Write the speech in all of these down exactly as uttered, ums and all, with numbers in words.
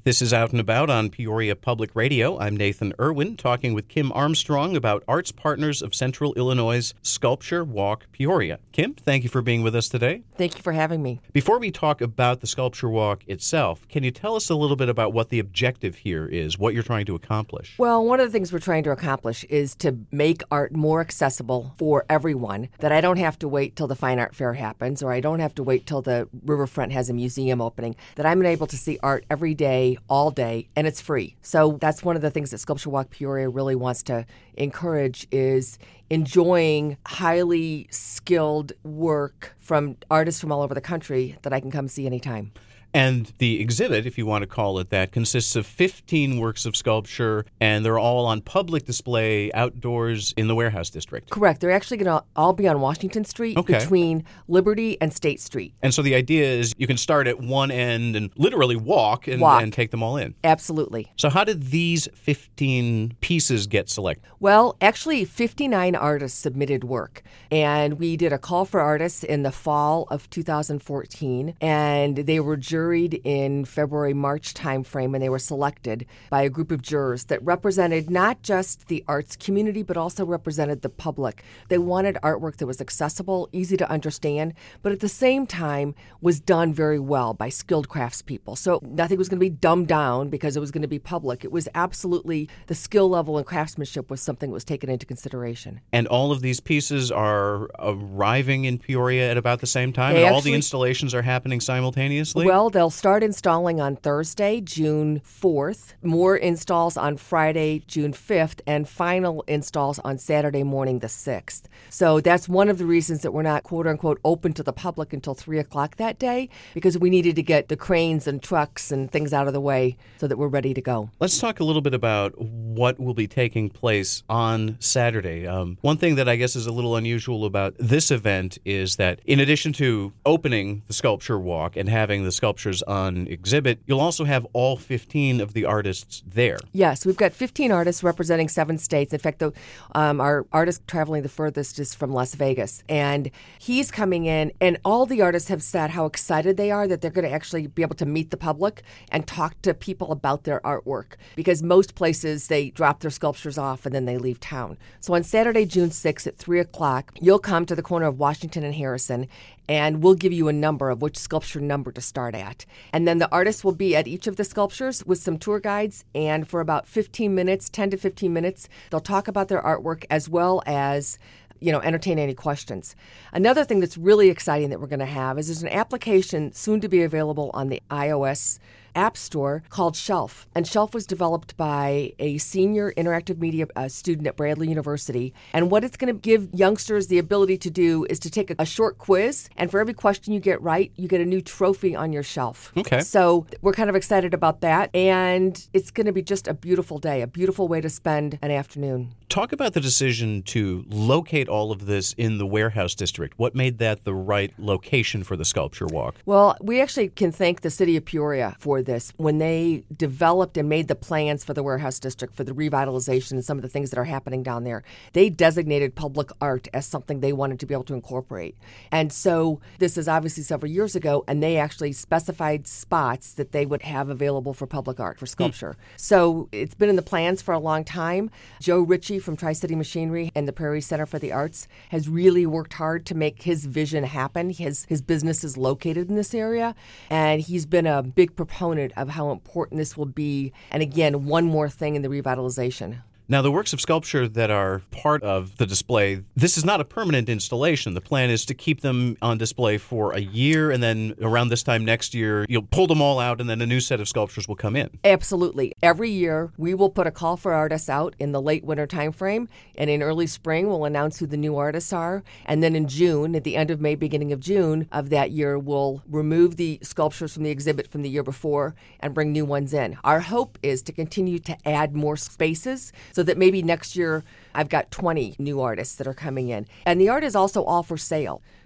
This is Out and About on Peoria Public Radio. I'm Nathan Irwin, talking with Kim Armstrong about Arts Partners of Central Illinois' Sculpture Walk Peoria. Kim, thank you for being with us today. Thank you for having me. Before we talk about the Sculpture Walk itself, can you tell us a little bit about what the objective here is, what you're trying to accomplish? Well, one of the things we're trying to accomplish is to make art more accessible for everyone, that I don't have to wait till the Fine Art Fair happens, or I don't have to wait till the Riverfront has a museum opening, that I'm able to see art every day, all day, and it's free. So that's one of the things that Sculpture Walk Peoria really wants to encourage, is enjoying highly skilled work from artists from all over the country that I can come see anytime. And the exhibit, if you want to call it that, consists of fifteen works of sculpture, and they're all on public display outdoors in the Warehouse District. Correct. They're actually going to all be on Washington Street, okay, between Liberty and State Street. And so the idea is you can start at one end and literally walk and, walk. and take them all in. Absolutely. So how did these fifteen pieces get selected? Well, actually, fifty-nine artists submitted work, and we did a call for artists in the fall of two thousand fourteen, and they were juried in February, March timeframe, and they were selected by a group of jurors that represented not just the arts community, but also represented the public. They wanted artwork that was accessible, easy to understand, but at the same time was done very well by skilled craftspeople. So nothing was going to be dumbed down because it was going to be public. It was absolutely, the skill level and craftsmanship was something that was taken into consideration. And all of these pieces are arriving in Peoria at about the same time? They and actually, all the installations are happening simultaneously? Well, they'll start installing on Thursday, June fourth, more installs on Friday, June fifth, and final installs on Saturday morning, the sixth. So that's one of the reasons that we're not, quote-unquote, open to the public until three o'clock that day, because we needed to get the cranes and trucks and things out of the way so that we're ready to go. Let's talk a little bit about what will be taking place on Saturday. Um, one thing that I guess is a little unusual about this event is that in addition to opening the Sculpture Walk and having the sculptures on exhibit, you'll also have all fifteen of the artists there. Yes, we've got fifteen artists representing seven states. In fact, the, um, our artist traveling the furthest is from Las Vegas, and he's coming in, and all the artists have said how excited they are that they're going to actually be able to meet the public and talk to people about their artwork, because most places they drop their sculptures off and then they leave town. So on Saturday, June sixth at three o'clock, you'll come to the corner of Washington and Harrison, and we'll give you a number of which sculpture number to start at. And then the artists will be at each of the sculptures with some tour guides, and for about fifteen minutes, ten to fifteen minutes, they'll talk about their artwork as well as, you know, entertain any questions. Another thing that's really exciting that we're going to have is there's an application soon to be available on the iOS App Store called Shelf. And Shelf was developed by a senior interactive media uh, student at Bradley University. And what it's going to give youngsters the ability to do is to take a, a short quiz, and for every question you get right, you get a new trophy on your shelf. Okay. So we're kind of excited about that. And it's going to be just a beautiful day, a beautiful way to spend an afternoon. Talk about the decision to locate all of this in the Warehouse District. What made that the right location for the Sculpture Walk? Well, we actually can thank the city of Peoria for this. When they developed and made the plans for the Warehouse District, for the revitalization and some of the things that are happening down there, they designated public art as something they wanted to be able to incorporate. And so this is obviously several years ago, and they actually specified spots that they would have available for public art, for sculpture. Hmm. So it's been in the plans for a long time. Joe Ritchie from Tri-City Machinery and the Prairie Center for the Arts has really worked hard to make his vision happen. His, his business is located in this area, and he's been a big proponent of how important this will be. And again, one more thing in the revitalization. Now, the works of sculpture that are part of the display, this is not a permanent installation. The plan is to keep them on display for a year, and then around this time next year, you'll pull them all out, and then a new set of sculptures will come in. Absolutely. Every year, we will put a call for artists out in the late winter time frame, and in early spring, we'll announce who the new artists are. And then in June, at the end of May, beginning of June of that year, we'll remove the sculptures from the exhibit from the year before and bring new ones in. Our hope is to continue to add more spaces, so that maybe next year I've got twenty new artists that are coming in. And the art is also all for sale.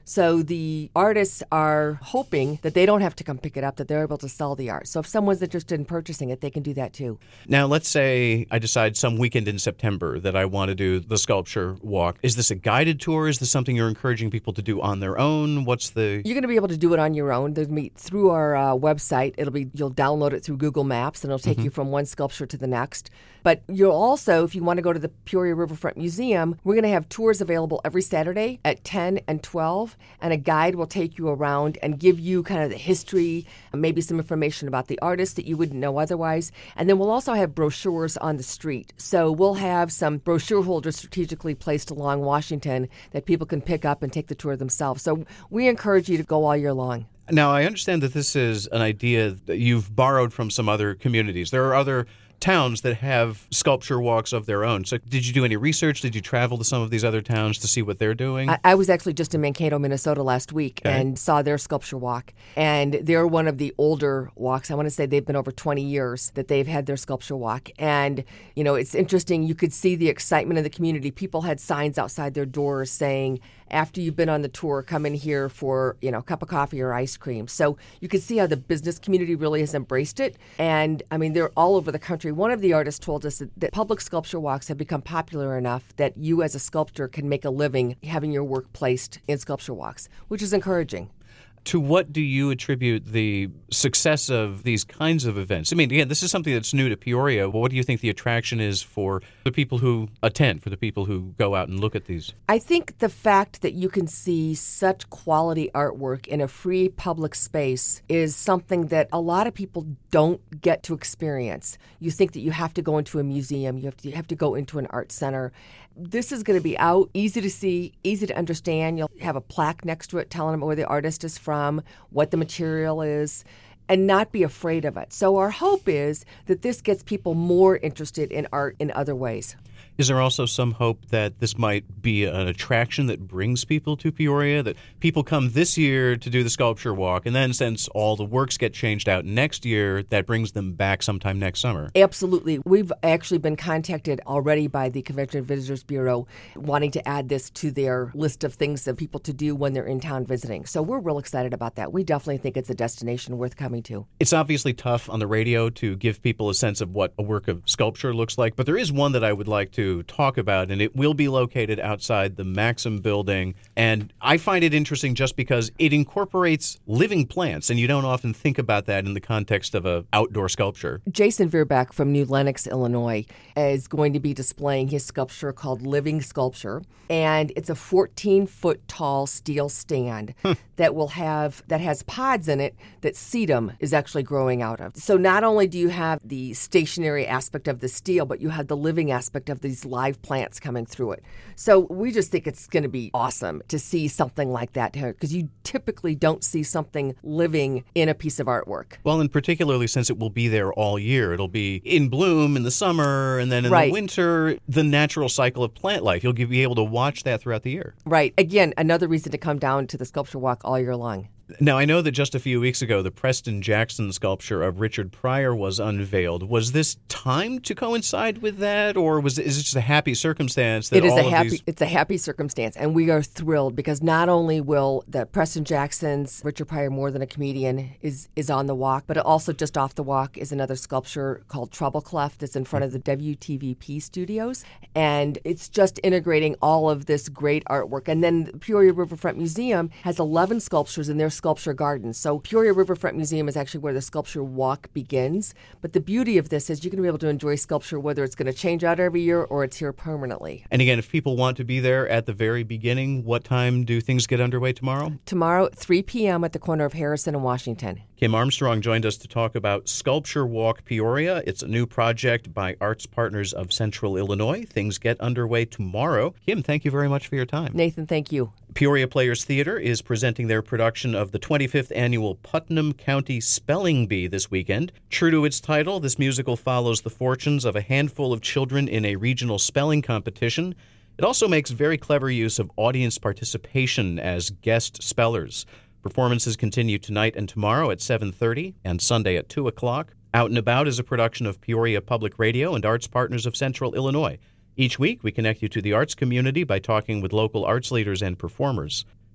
So the artists are hoping that they don't have to come pick it up, that they're able to sell the art. So if someone's interested in purchasing it, they can do that too. Now, let's say I decide some weekend in September that I want to do the sculpture walk. Is this a guided tour? Is this something you're encouraging people to do on their own? What's the... You're going to be able to do it on your own. There's me through our uh, website. It'll be you'll download it through Google Maps, and it'll take mm-hmm. you from one sculpture to the next. But you'll also, if you want to go to the Peoria Riverfront Museum, we're going to have tours available every Saturday at ten and twelve, and a guide will take you around and give you kind of the history, maybe some information about the artist that you wouldn't know otherwise. And then we'll also have brochures on the street. So we'll have some brochure holders strategically placed along Washington that people can pick up and take the tour themselves. So we encourage you to go all year long. Now, I understand that this is an idea that you've borrowed from some other communities. There are other towns that have sculpture walks of their own. So did you do any research? Did you travel to some of these other towns to see what they're doing? I, I was actually just in Mankato, Minnesota last week okay. and saw their sculpture walk. And they're one of the older walks. I want to say they've been over twenty years that they've had their sculpture walk. And, you know, it's interesting. You could see the excitement in the community. People had signs outside their doors saying, after you've been on the tour, come in here for, you know, a cup of coffee or ice cream. So you can see how the business community really has embraced it. And, I mean, they're all over the country. One of the artists told us that, that public sculpture walks have become popular enough that you as a sculptor can make a living having your work placed in sculpture walks, which is encouraging. To what do you attribute the success of these kinds of events? I mean, again, this is something that's new to Peoria. What do you think the attraction is for the people who attend, for the people who go out and look at these? I think the fact that you can see such quality artwork in a free public space is something that a lot of people don't get to experience. You think that you have to go into a museum, you have to, you have to go into an art center. This is going to be out, easy to see, easy to understand. You'll have a plaque next to it telling them where the artist is from, what the material is, and not be afraid of it. So our hope is that this gets people more interested in art in other ways. Is there also some hope that this might be an attraction that brings people to Peoria, that people come this year to do the sculpture walk, and then since all the works get changed out next year, that brings them back sometime next summer? Absolutely. We've actually been contacted already by the Convention and Visitors Bureau wanting to add this to their list of things that people to do when they're in town visiting. So we're real excited about that. We definitely think it's a destination worth coming to. It's obviously tough on the radio to give people a sense of what a work of sculpture looks like, but there is one that I would like to talk about, and it will be located outside the Maxim building. And I find it interesting just because it incorporates living plants, and you don't often think about that in the context of an outdoor sculpture. Jason Veerbeck from New Lenox, Illinois, is going to be displaying his sculpture called Living Sculpture, and it's a fourteen-foot tall steel stand huh. that will have that has pods in it that sedum is actually growing out of. So not only do you have the stationary aspect of the steel, but you have the living aspect of these live plants coming through it. So we just think it's going to be awesome to see something like that here, because you typically don't see something living in a piece of artwork. Well, and particularly since it will be there all year. It'll be in bloom in the summer, and then in right. the winter, the natural cycle of plant life. You'll be able to watch that throughout the year. Right. Again, another reason to come down to the sculpture walk all year long. Now, I know that just a few weeks ago, the Preston Jackson sculpture of Richard Pryor was unveiled. Was this timed to coincide with that, or was it, is it just a happy circumstance that it is all a of happy, these... It's a happy circumstance, and we are thrilled because not only will the Preston Jackson's Richard Pryor, More Than a Comedian, is, is on the walk, but also just off the walk is another sculpture called Treble Clef that's in front of the W T V P studios, and it's just integrating all of this great artwork. And then the Peoria Riverfront Museum has eleven sculptures in their sculpture garden. So Peoria Riverfront Museum is actually where the sculpture walk begins. But the beauty of this is you're going to be able to enjoy sculpture whether it's going to change out every year or it's here permanently. And again, if people want to be there at the very beginning, what time do things get underway tomorrow? Tomorrow at three p.m. at the corner of Harrison and Washington. Kim Armstrong joined us to talk about Sculpture Walk Peoria. It's a new project by Arts Partners of Central Illinois. Things get underway tomorrow. Kim, thank you very much for your time. Nathan, thank you. Peoria Players Theater is presenting their production of the twenty-fifth Annual Putnam County Spelling Bee this weekend. True to its title, this musical follows the fortunes of a handful of children in a regional spelling competition. It also makes very clever use of audience participation as guest spellers. Performances continue tonight and tomorrow at seven thirty and Sunday at two o'clock. Out and About is a production of Peoria Public Radio and Arts Partners of Central Illinois. Each week, we connect you to the arts community by talking with local arts leaders and performers.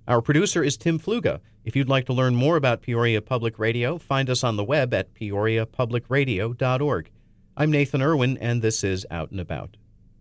Our producer is Tim Fluga. If you'd like to learn more about Peoria Public Radio, find us on the web at peoria public radio dot org. I'm Nathan Irwin, and this is Out and About.